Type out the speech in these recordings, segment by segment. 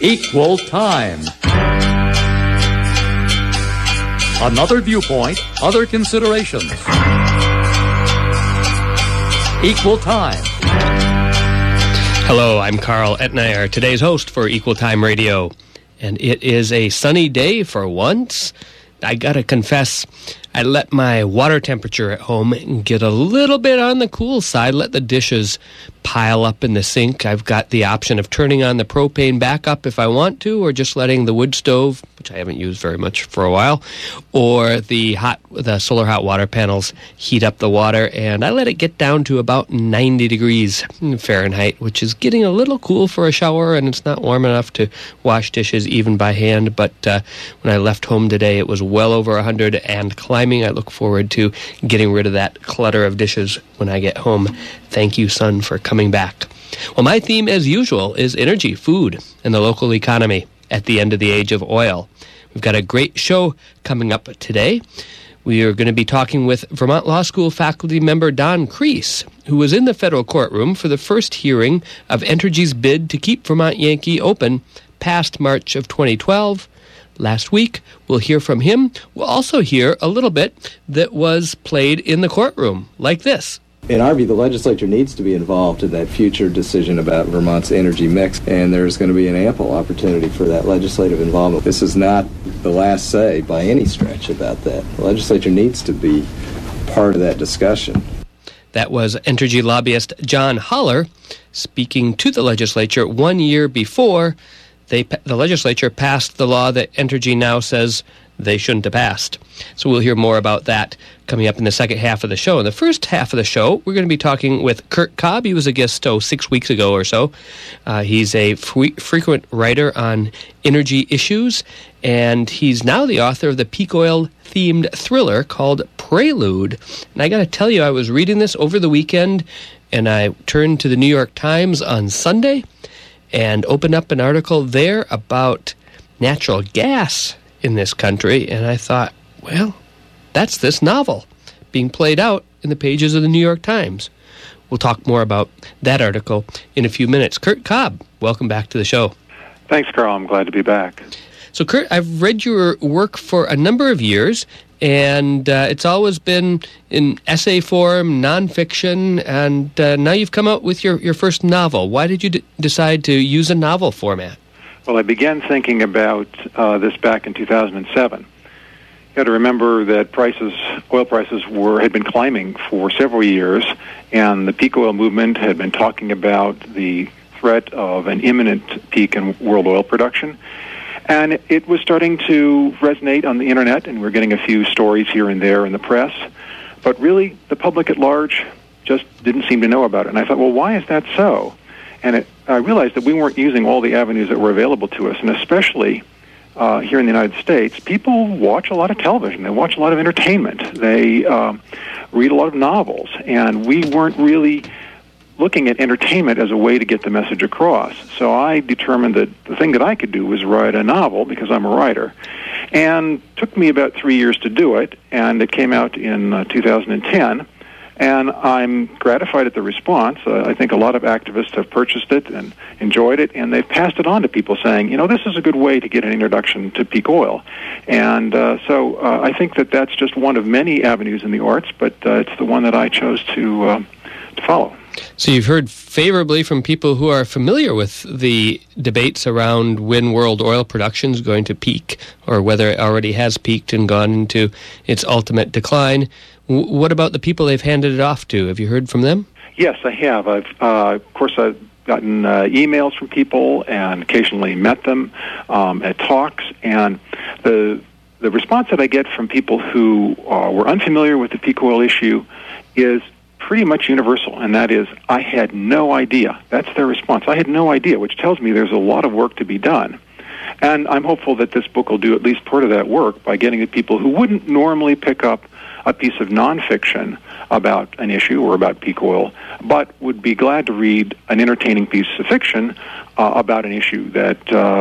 Equal Time. Another viewpoint, other considerations. Equal Time. Hello, I'm Carl Etnayer, today's host for Equal Time Radio. And it is a sunny day for once. I gotta confess, I let my water temperature at home get a little bit on the cool side, let the dishes pile up in the sink. I've got the option of turning on the propane back up if I want to, or just letting the wood stove, which I haven't used very much for a while, or the solar hot water panels heat up the water, and I let it get down to about 90 degrees Fahrenheit, which is getting a little cool for a shower, and it's not warm enough to wash dishes even by hand. But when I left home today, it was well over 100 and climbing. I look forward to getting rid of that clutter of dishes when I get home. Thank you, son, for coming back. Well, my theme, as usual, is energy, food, and the local economy at the end of the age of oil. We've got a great show coming up today. We are going to be talking with Vermont Law School faculty member Don Kreis, who was in the federal courtroom for the first hearing of Entergy's bid to keep Vermont Yankee open past March of 2012. Last week, we'll hear from him. We'll also hear a little bit that was played in the courtroom, like this. In our view, the legislature needs to be involved in that future decision about Vermont's energy mix, and there's going to be an ample opportunity for that legislative involvement. This is not the last say by any stretch about that. The legislature needs to be part of that discussion. That was Entergy lobbyist John Holler speaking to the legislature 1 year before the legislature passed the law that Entergy now says they shouldn't have passed. So we'll hear more about that coming up in the second half of the show. In the first half of the show, we're going to be talking with Kurt Cobb. He was a guest 6 weeks ago or so. He's a frequent writer on energy issues, and he's now the author of the peak oil-themed thriller called Prelude. And I got to tell you, I was reading this over the weekend, and I turned to the New York Times on Sunday and opened up an article there about natural gas in this country, and I thought, well, that's this novel being played out in the pages of the New York Times. We'll talk more about that article in a few minutes. Kurt Cobb, welcome back to the show. Thanks, Carl. I'm glad to be back. So, Kurt, I've read your work for a number of years, and it's always been in essay form, nonfiction, and now you've come out with your first novel. Why did you decide to use a novel format? Well, I began thinking about this back in 2007. You got to remember that oil prices had been climbing for several years, and the peak oil movement had been talking about the threat of an imminent peak in world oil production. And it was starting to resonate on the Internet, and we're getting a few stories here and there in the press. But really, the public at large just didn't seem to know about it. And I thought, well, why is that so? And I realized that we weren't using all the avenues that were available to us, and especially here in the United States, people watch a lot of television. They watch a lot of entertainment. They read a lot of novels, and we weren't really looking at entertainment as a way to get the message across. So I determined that the thing that I could do was write a novel, because I'm a writer. And it took me about 3 years to do it, and it came out in 2010. And I'm gratified at the response. I think a lot of activists have purchased it and enjoyed it, and they've passed it on to people saying, this is a good way to get an introduction to peak oil. And so I think that that's just one of many avenues in the arts, but it's the one that I chose to follow. So you've heard favorably from people who are familiar with the debates around when world oil production is going to peak, or whether it already has peaked and gone into its ultimate decline. What about the people they've handed it off to? Have you heard from them? Yes, I have. Of course, I've gotten emails from people and occasionally met them at talks. And the response that I get from people who were unfamiliar with the peak oil issue is pretty much universal, and that is, I had no idea. That's their response. I had no idea, which tells me there's a lot of work to be done. And I'm hopeful that this book will do at least part of that work by getting at people who wouldn't normally pick up a piece of nonfiction about an issue or about peak oil, but would be glad to read an entertaining piece of fiction about an issue that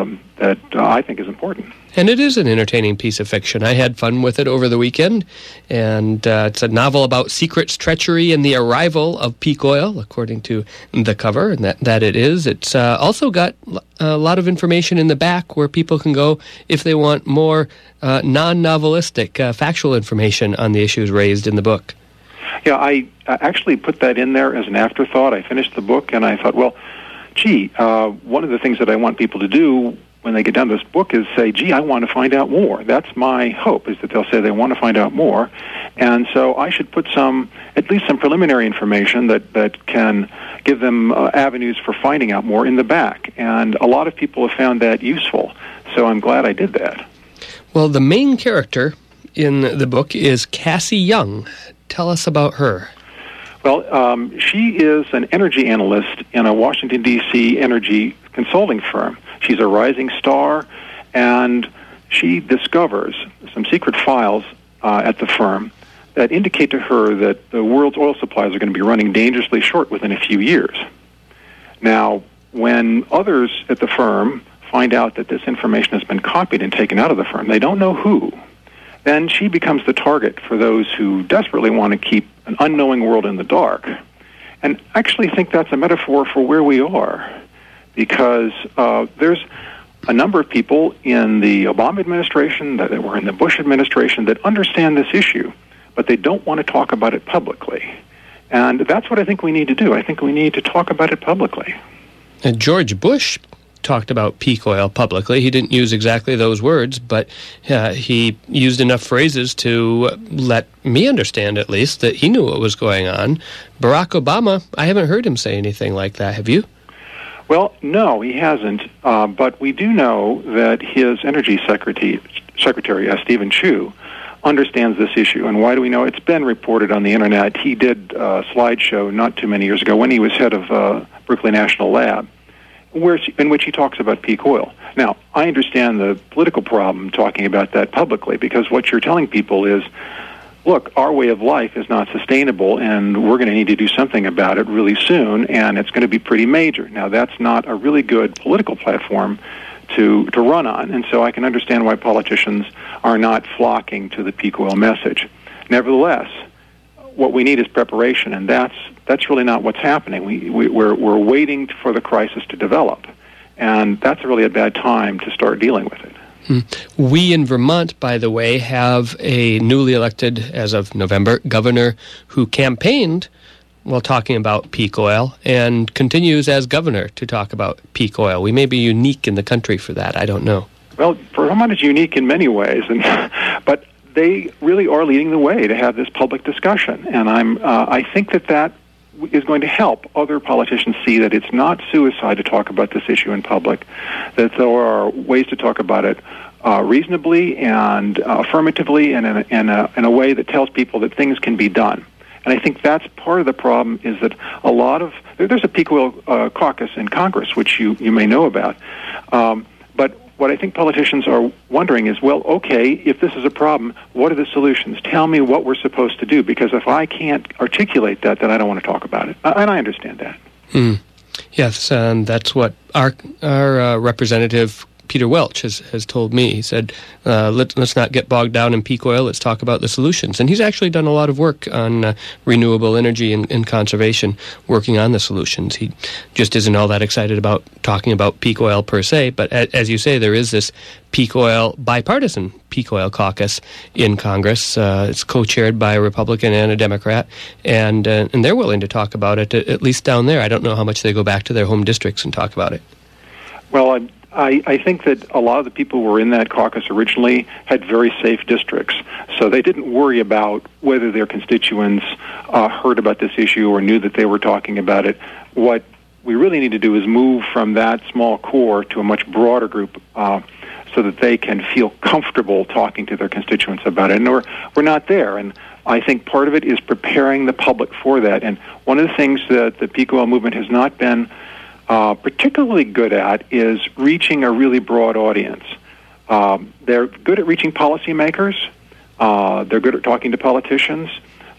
I think is important. And it is an entertaining piece of fiction. I had fun with it over the weekend, and it's a novel about secrets, treachery, and the arrival of peak oil, according to the cover, and that it is. It's also got a lot of information in the back where people can go if they want more non-novelistic, factual information on the issues raised in the book. Yeah, I actually put that in there as an afterthought. I finished the book, and I thought, well, gee, one of the things that I want people to do when they get done this book is say, gee, I want to find out more. That's my hope, is that they'll say they want to find out more. And so I should put at least some preliminary information that can give them avenues for finding out more in the back. And a lot of people have found that useful. So I'm glad I did that. Well, the main character in the book is Cassie Young. Tell us about her. Well, she is an energy analyst in a Washington, D.C. energy consulting firm. She's a rising star, and she discovers some secret files at the firm that indicate to her that the world's oil supplies are going to be running dangerously short within a few years. Now, when others at the firm find out that this information has been copied and taken out of the firm, they don't know who, then she becomes the target for those who desperately want to keep an unknowing world in the dark. And I actually think that's a metaphor for where we are, because there's a number of people in the Obama administration, that were in the Bush administration, that understand this issue, but they don't want to talk about it publicly. And that's what I think we need to do. I think we need to talk about it publicly. And George Bush talked about peak oil publicly. He didn't use exactly those words, but he used enough phrases to let me understand, at least, that he knew what was going on. Barack Obama, I haven't heard him say anything like that. Have you? Well, no, he hasn't. But we do know that his energy secretary, Stephen Chu, understands this issue. And why do we know? It's been reported on the Internet. He did a slideshow not too many years ago when he was head of Berkeley National Lab, in which he talks about peak oil. Now, I understand the political problem talking about that publicly, because what you're telling people is, look, our way of life is not sustainable, and we're going to need to do something about it really soon, and it's going to be pretty major. Now, that's not a really good political platform to run on, and so I can understand why politicians are not flocking to the peak oil message. Nevertheless, what we need is preparation, and that's really not what's happening. We're waiting for the crisis to develop, and that's really a bad time to start dealing with it. We in Vermont, by the way, have a newly elected, as of November, governor who campaigned while talking about peak oil and continues as governor to talk about peak oil. We may be unique in the country for that. I don't know. Well, Vermont is unique in many ways, but they really are leading the way to have this public discussion, and I think that is going to help other politicians see that it's not suicide to talk about this issue in public, that there are ways to talk about it reasonably and affirmatively and in a way that tells people that things can be done. And I think that's part of the problem, is that there's a peak oil caucus in Congress, which you may know about, but what I think politicians are wondering is, well, okay, if this is a problem, what are the solutions? Tell me what we're supposed to do, because if I can't articulate that, then I don't want to talk about it. And I understand that. Yes, and that's what our representative Peter Welch has told me. He said, let's not get bogged down in peak oil, let's talk about the solutions. And he's actually done a lot of work on renewable energy and conservation, working on the solutions. He just isn't all that excited about talking about peak oil per se, but as you say, there is this bipartisan peak oil caucus in Congress. It's co-chaired by a Republican and a Democrat, and they're willing to talk about it, at least down there. I don't know how much they go back to their home districts and talk about it. Well, I think that a lot of the people who were in that caucus originally had very safe districts, so they didn't worry about whether their constituents heard about this issue or knew that they were talking about it. What we really need to do is move from that small core to a much broader group so that they can feel comfortable talking to their constituents about it. And we're not there, and I think part of it is preparing the public for that. And one of the things that the peak oil movement has not been particularly good at is reaching a really broad audience. They're good at reaching policymakers. They're good at talking to politicians.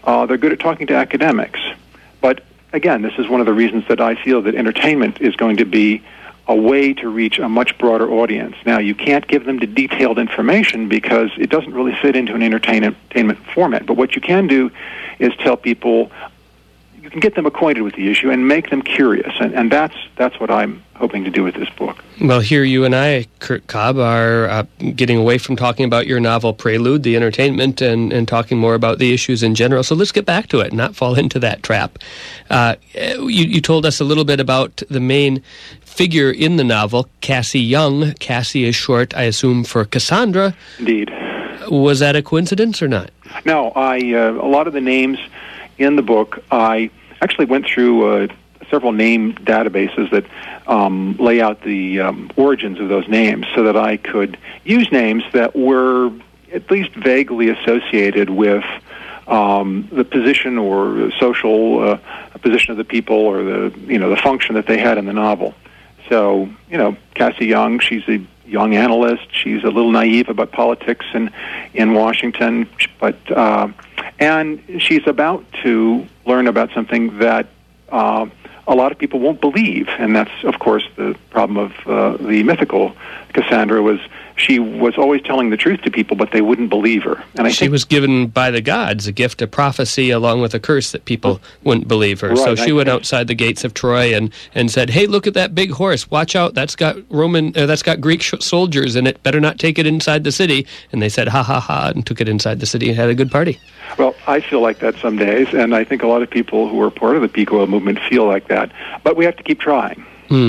They're good at talking to academics. But again, this is one of the reasons that I feel that entertainment is going to be a way to reach a much broader audience. Now, you can't give them the detailed information because it doesn't really fit into an entertainment format. But what you can do is tell people, you can get them acquainted with the issue and make them curious. And that's what I'm hoping to do with this book. Well, here you and I, Kurt Cobb, are getting away from talking about your novel Prelude, the entertainment, and talking more about the issues in general. So let's get back to it and not fall into that trap. You told us a little bit about the main figure in the novel, Cassie Young. Cassie is short, I assume, for Cassandra. Indeed. Was that a coincidence or not? No, a lot of the names in the book, I actually went through several name databases that lay out the origins of those names so that I could use names that were at least vaguely associated with the position or social position of the people or the function that they had in the novel. So, Cassie Young, she's a young analyst. She's a little naive about politics in Washington, but and she's about to learn about something that a lot of people won't believe, and that's, of course, the problem of the mythical Cassandra. She was always telling the truth to people, but they wouldn't believe her. And she was given by the gods a gift of prophecy along with a curse that people wouldn't believe her. Right, so she went outside the gates of Troy and said, "Hey, look at that big horse! Watch out! That's got Greek soldiers in it. Better not take it inside the city." And they said, "Ha ha ha!" and took it inside the city and had a good party. Well, I feel like that some days, and I think a lot of people who are part of the peak oil movement feel like that. But we have to keep trying.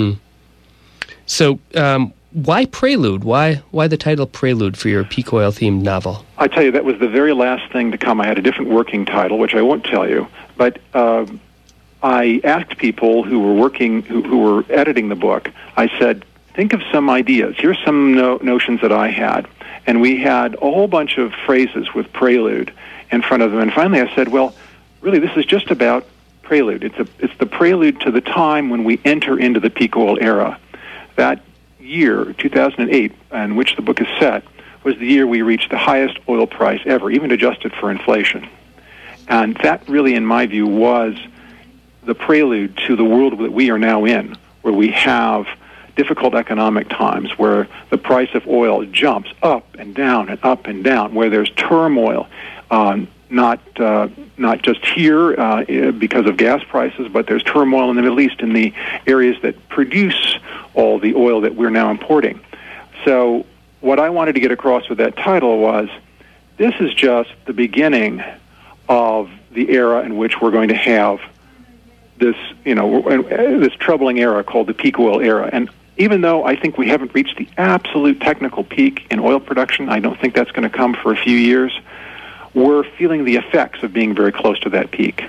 So, why Prelude? Why the title Prelude for your peak oil-themed novel? I tell you, that was the very last thing to come. I had a different working title, which I won't tell you. But I asked people who were editing the book, I said, think of some ideas. Here's some notions that I had. And we had a whole bunch of phrases with Prelude in front of them. And finally I said, well, really, this is just about Prelude. It's the prelude to the time when we enter into the peak oil era. That year, 2008, in which the book is set, was the year we reached the highest oil price ever, even adjusted for inflation. And that really, in my view, was the prelude to the world that we are now in, where we have difficult economic times, where the price of oil jumps up and down and up and down, where there's turmoil, not just here because of gas prices, but there's turmoil in the Middle East in the areas that produce all the oil that we're now importing. So what I wanted to get across with that title was, this is just the beginning of the era in which we're going to have this, this troubling era called the peak oil era. And even though I think we haven't reached the absolute technical peak in oil production, I don't think that's going to come for a few years, we're feeling the effects of being very close to that peak.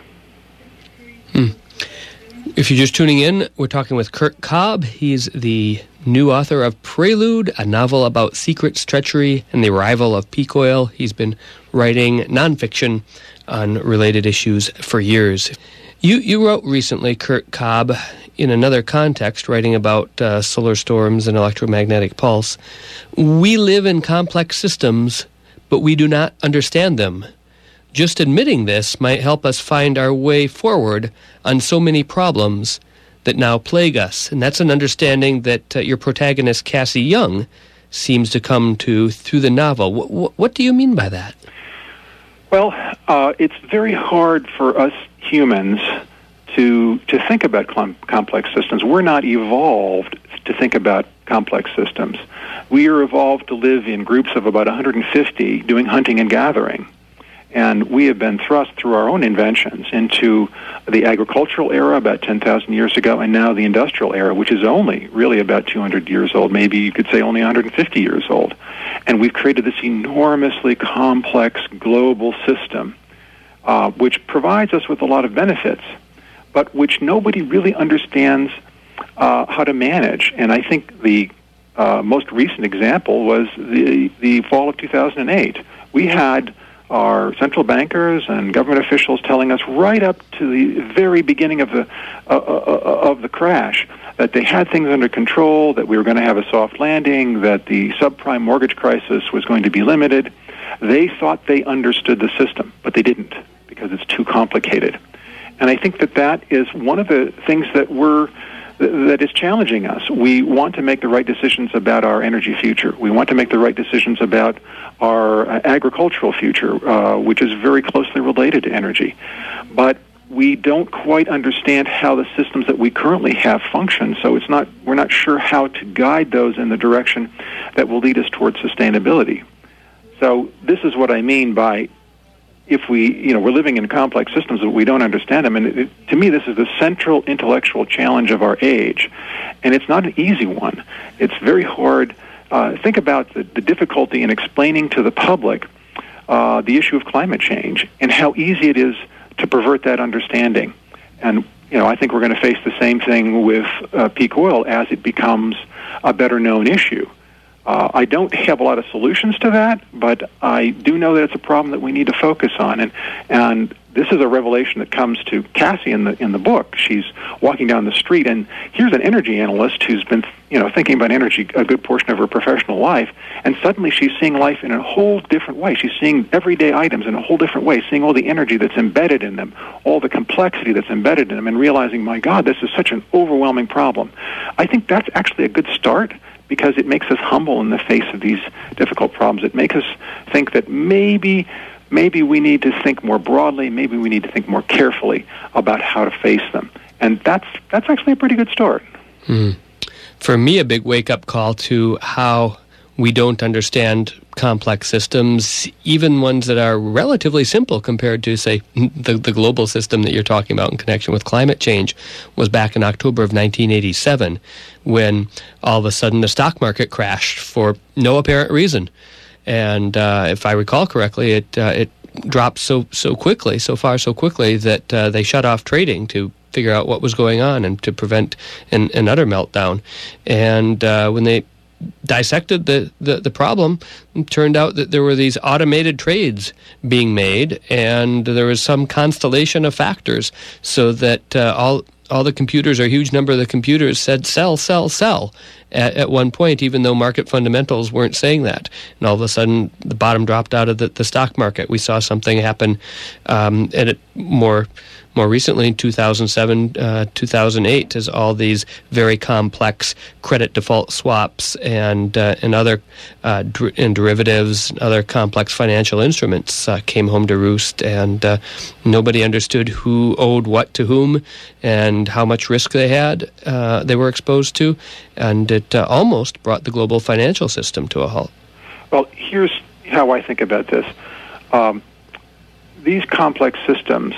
If you're just tuning in, we're talking with Kurt Cobb. He's the new author of Prelude, a novel about secrets, treachery, and the arrival of peak oil. He's been writing nonfiction on related issues for years. You wrote recently, Kurt Cobb, in another context, writing about solar storms and electromagnetic pulse. We live in complex systems, but we do not understand them. Just admitting this might help us find our way forward on so many problems that now plague us. And that's an understanding that your protagonist, Cassie Young, seems to come to through the novel. What do you mean by that? Well, it's very hard for us humans to think about complex systems. We're not evolved to think about complex systems. We are evolved to live in groups of about 150 doing hunting and gathering. And we have been thrust through our own inventions into the agricultural era about 10,000 years ago, and now the industrial era, which is only really about 200 years old, maybe you could say only 150 years old. And we've created this enormously complex global system, which provides us with a lot of benefits, but which nobody really understands how to manage. And I think the most recent example was the fall of 2008. We had our central bankers and government officials telling us right up to the very beginning of the crash that they had things under control, that we were going to have a soft landing, that the subprime mortgage crisis was going to be limited. They thought they understood the system, but they didn't, because it's too complicated. And I think that is one of the things that is challenging us. We want to make the right decisions about our energy future. We want to make the right decisions about our agricultural future, which is very closely related to energy. But we don't quite understand how the systems that we currently have function, so we're not sure how to guide those in the direction that will lead us towards sustainability. So this is what I mean by if we're living in complex systems that we don't understand them. And to me, this is the central intellectual challenge of our age. And it's not an easy one. It's very hard. Think about the difficulty in explaining to the public the issue of climate change and how easy it is to pervert that understanding. And, I think we're going to face the same thing with peak oil as it becomes a better known issue. I don't have a lot of solutions to that, but I do know that it's a problem that we need to focus on. And this is a revelation that comes to Cassie in the book. She's walking down the street, and here's an energy analyst who's been thinking about energy a good portion of her professional life, and suddenly she's seeing life in a whole different way. She's seeing everyday items in a whole different way, seeing all the energy that's embedded in them, all the complexity that's embedded in them, and realizing, my God, this is such an overwhelming problem. I think that's actually a good start, because it makes us humble in the face of these difficult problems. It makes us think that maybe we need to think more broadly, maybe we need to think more carefully about how to face them. And that's actually a pretty good start. For me, a big wake-up call to how we don't understand complex systems, even ones that are relatively simple compared to, say, the global system that you're talking about in connection with climate change, was back in October of 1987, when all of a sudden the stock market crashed for no apparent reason. And if I recall correctly, it dropped so quickly that they shut off trading to figure out what was going on and to prevent an utter meltdown. And when they dissected the problem, it turned out that there were these automated trades being made, and there was some constellation of factors so that all the computers, or a huge number of the computers, said sell, sell, sell at one point, even though market fundamentals weren't saying that. And all of a sudden, the bottom dropped out of the stock market. We saw something happen more recently in 2007, 2008, as all these very complex credit default swaps and other and derivatives and other complex financial instruments came home to roost, and nobody understood who owed what to whom and how much risk they were exposed to, and it almost brought the global financial system to a halt. Well, here's how I think about this. These complex systems,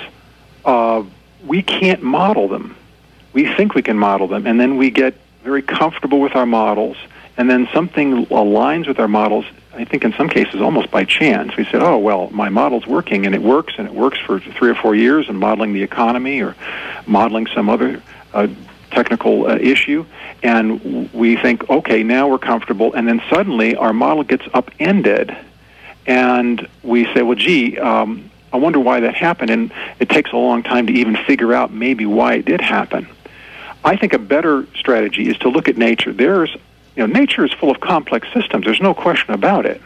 we can't model them. We think we can model them, and then we get very comfortable with our models, and then something aligns with our models, I think in some cases almost by chance. We said, oh, well, my model's working, and it works for 3 or 4 years in modeling the economy or modeling some other technical issue, and we think, okay, now we're comfortable, and then suddenly our model gets upended, and we say, well, gee, I wonder why that happened, and it takes a long time to even figure out maybe why it did happen. I think a better strategy is to look at nature. Nature is full of complex systems. There's no question about it.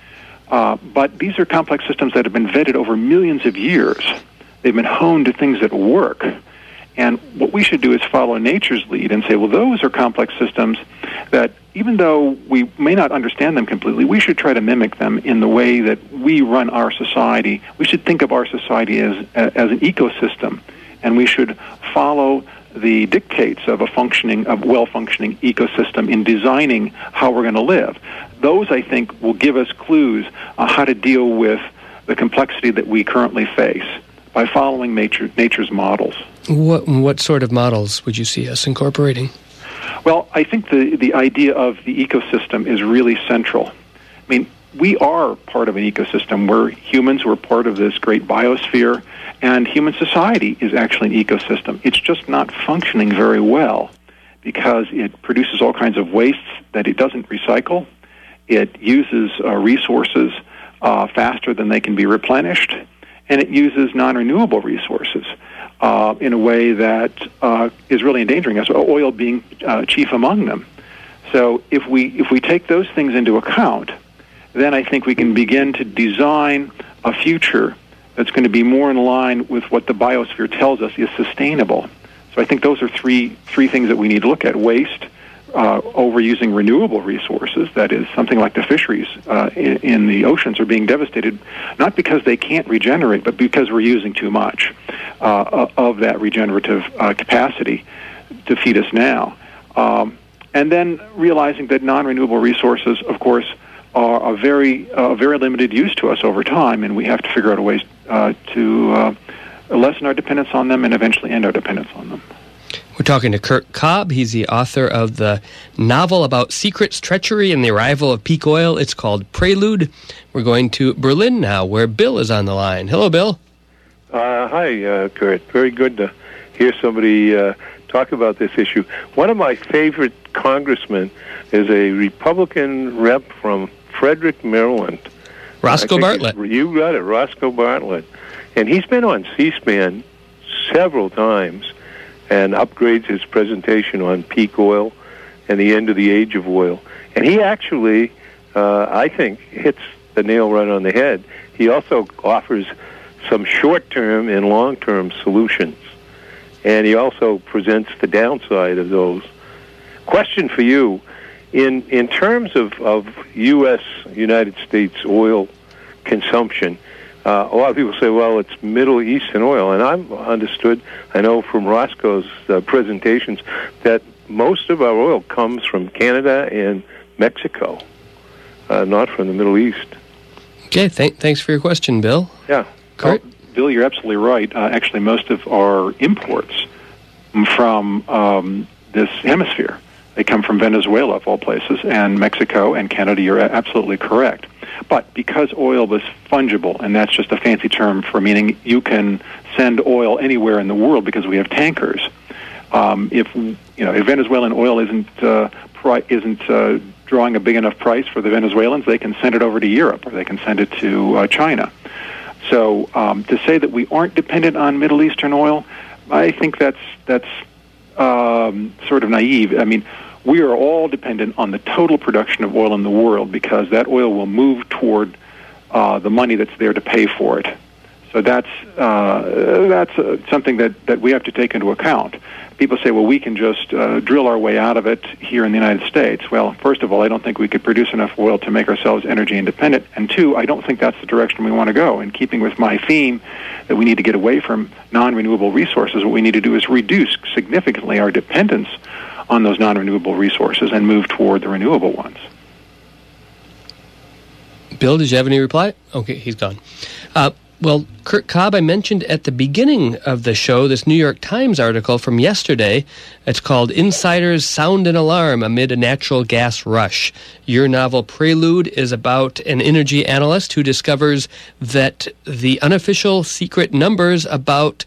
But these are complex systems that have been vetted over millions of years. They've been honed to things that work. And what we should do is follow nature's lead and say, well, those are complex systems that, even though we may not understand them completely, we should try to mimic them in the way that we run our society. We should think of our society as an ecosystem, and we should follow the dictates of a well-functioning ecosystem in designing how we're going to live. Those, I think, will give us clues on how to deal with the complexity that we currently face by following nature's models. What sort of models would you see us incorporating? Well, I think the idea of the ecosystem is really central. I mean, we are part of an ecosystem. We're humans. We're part of this great biosphere, and human society is actually an ecosystem. It's just not functioning very well because it produces all kinds of wastes that it doesn't recycle. It uses resources faster than they can be replenished, and it uses non-renewable resources in a way that is really endangering us, oil being chief among them. So if we take those things into account, then I think we can begin to design a future that's going to be more in line with what the biosphere tells us is sustainable. So I think those are three things that we need to look at: waste, overusing renewable resources, that is, something like the fisheries in the oceans are being devastated, not because they can't regenerate, but because we're using too much of that regenerative capacity to feed us now. And then realizing that non-renewable resources, of course, are a very limited use to us over time, and we have to figure out a way to lessen our dependence on them and eventually end our dependence on them. We're talking to Kurt Cobb. He's the author of the novel about secrets, treachery, and the arrival of peak oil. It's called Prelude. We're going to Berlin now, where Bill is on the line. Hello, Bill. Hi, Kurt. Very good to hear somebody talk about this issue. One of my favorite congressmen is a Republican rep from Frederick, Maryland. Roscoe Bartlett. You got it, Roscoe Bartlett. And he's been on C-SPAN several times and upgrades his presentation on peak oil and the end of the age of oil. And he actually, I think, hits the nail right on the head. He also offers some short-term and long-term solutions. And he also presents the downside of those. Question for you, in terms of United States oil consumption, a lot of people say, well, it's Middle Eastern oil. And I've understood, I know from Roscoe's presentations, that most of our oil comes from Canada and Mexico, not from the Middle East. Okay, thanks for your question, Bill. Yeah. Kurt? Bill, you're absolutely right. Actually, most of our imports from this hemisphere, they come from Venezuela, of all places, and Mexico and Canada. You're absolutely correct. But because oil was fungible, and that's just a fancy term for meaning you can send oil anywhere in the world because we have tankers. If Venezuelan oil isn't drawing a big enough price for the Venezuelans, they can send it over to Europe or they can send it to China. So to say that we aren't dependent on Middle Eastern oil, I think that's sort of naive. I mean, we are all dependent on the total production of oil in the world because that oil will move toward the money that's there to pay for it. So that's something that we have to take into account. People say, well, we can just drill our way out of it here in the United States. Well, first of all, I don't think we could produce enough oil to make ourselves energy independent. And two, I don't think that's the direction we want to go. In keeping with my theme that we need to get away from non-renewable resources, what we need to do is reduce significantly our dependence on those non-renewable resources and move toward the renewable ones. Bill, did you have any reply? Okay, he's gone. Well, Kurt Cobb, I mentioned at the beginning of the show this New York Times article from yesterday. It's called Insiders Sound an Alarm Amid a Natural Gas Rush. Your novel Prelude is about an energy analyst who discovers that the unofficial secret numbers about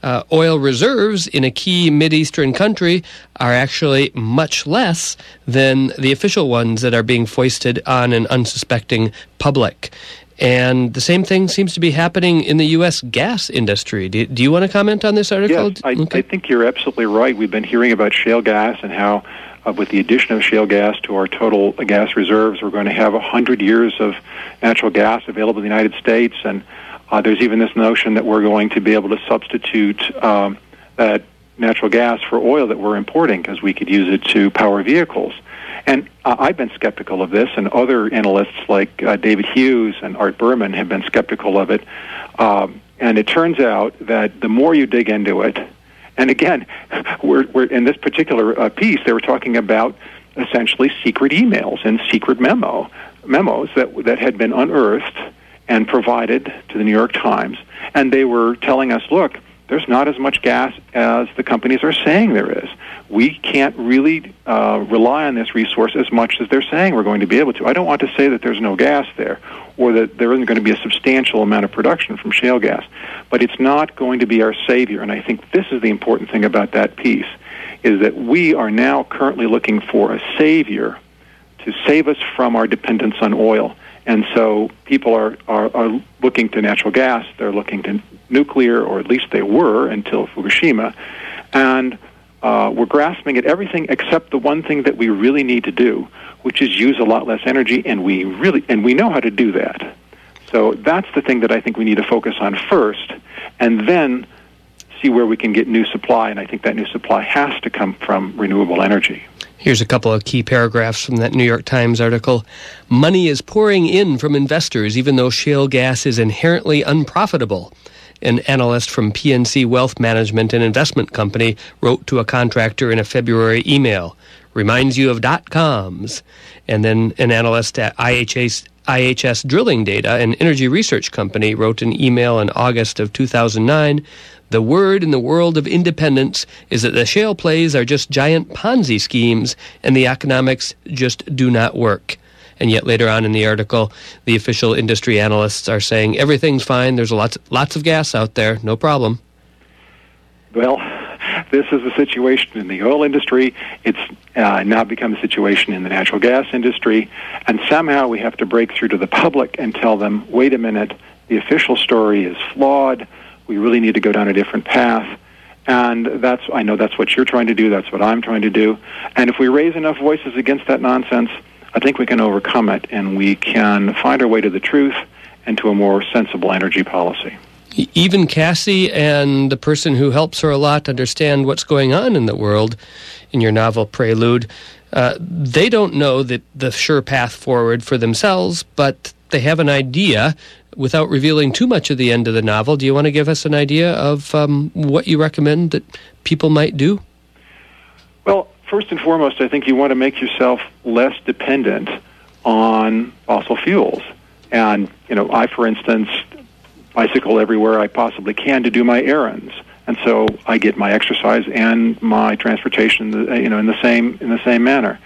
oil reserves in a key Mideastern country are actually much less than the official ones that are being foisted on an unsuspecting public. And the same thing seems to be happening in the U.S. gas industry. Do you want to comment on this article? Yes, I think you're absolutely right. We've been hearing about shale gas and how with the addition of shale gas to our total gas reserves, we're going to have 100 years of natural gas available in the United States. And there's even this notion that we're going to be able to substitute that natural gas for oil that we're importing because we could use it to power vehicles. And I've been skeptical of this, and other analysts like David Hughes and Art Berman have been skeptical of it. And it turns out that the more you dig into it, and again, we're in this particular piece, they were talking about essentially secret emails and secret memos that had been unearthed and provided to the New York Times. And they were telling us, look, there's not as much gas as the companies are saying there is. We can't really rely on this resource as much as they're saying we're going to be able to. I don't want to say that there's no gas there or that there isn't going to be a substantial amount of production from shale gas, but it's not going to be our savior. And I think this is the important thing about that piece, is that we are now currently looking for a savior to save us from our dependence on oil. And so people are looking to natural gas, they're looking to nuclear, or at least they were until Fukushima, and we're grasping at everything except the one thing that we really need to do, which is use a lot less energy, and we know how to do that. So that's the thing that I think we need to focus on first, and then see where we can get new supply, and I think that new supply has to come from renewable energy. Here's a couple of key paragraphs from that New York Times article. Money is pouring in from investors even though shale gas is inherently unprofitable. An analyst from PNC Wealth Management, an investment company, wrote to a contractor in a February email. Reminds you of dot-coms. And then an analyst at IHS Drilling Data, an energy research company, wrote an email in August of 2009. The word in the world of independence is that the shale plays are just giant Ponzi schemes and the economics just do not work. And yet later on in the article, the official industry analysts are saying everything's fine, there's lots of gas out there, no problem. Well, this is the situation in the oil industry. It's now become a situation in the natural gas industry. And somehow we have to break through to the public and tell them, wait a minute, the official story is flawed. We really need to go down a different path. And I know that's what you're trying to do. That's what I'm trying to do. And if we raise enough voices against that nonsense, I think we can overcome it, and we can find our way to the truth and to a more sensible energy policy. Even Cassie and the person who helps her a lot understand what's going on in the world in your novel Prelude, they don't know the sure path forward for themselves, but they have an idea. Without revealing too much of the end of the novel, do you want to give us an idea of what you recommend that people might do? Well, first and foremost, I think you want to make yourself less dependent on fossil fuels. And, I, for instance, bicycle everywhere I possibly can to do my errands. And so I get my exercise and my transportation, in the same manner.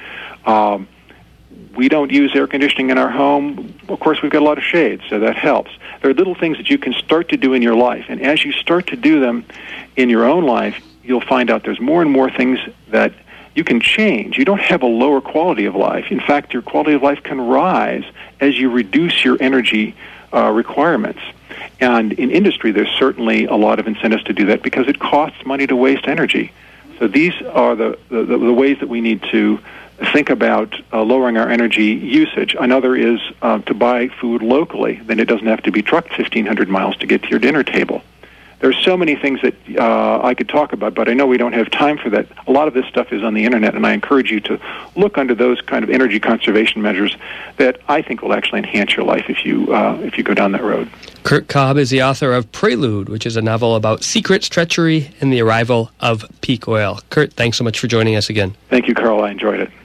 We don't use air conditioning in our home. Of course, we've got a lot of shades, so that helps. There are little things that you can start to do in your life. And as you start to do them in your own life, you'll find out there's more and more things that you can change. You don't have a lower quality of life. In fact, your quality of life can rise as you reduce your energy requirements. And in industry, there's certainly a lot of incentives to do that because it costs money to waste energy. So these are the ways that we need to think about lowering our energy usage. Another is to buy food locally. Then it doesn't have to be trucked 1,500 miles to get to your dinner table. There's so many things that I could talk about, but I know we don't have time for that. A lot of this stuff is on the Internet, and I encourage you to look under those kind of energy conservation measures that I think will actually enhance your life if you go down that road. Kurt Cobb is the author of Prelude, which is a novel about secrets, treachery, and the arrival of peak oil. Kurt, thanks so much for joining us again. Thank you, Carl. I enjoyed it.